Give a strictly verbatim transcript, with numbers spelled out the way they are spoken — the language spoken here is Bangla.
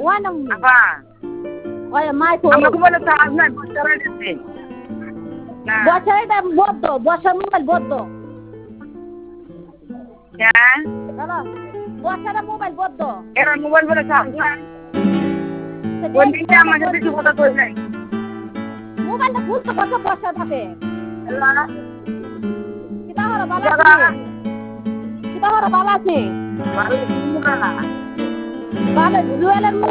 ওই নাম আপা ওই মাই কো আমাকে বলে চার্জ নাই বছরে দিতে না বছরে এটা বদ্ধ বছর মোবাইল বদ্ধ হ্যাঁ হ্যালো বছরে মোবাইল বদ্ধ এরা মোবাইল বলে চার্জ নাই কোন দিনটা আমার সাথে কিছু কথা কই নাই মোবাইলটা খুলতে কত বছর থাকে আল্লাহ কিটা হলো বালা আছে কিটা হলো বালা আছে ভালো তুমি না ভালো জুয়েলের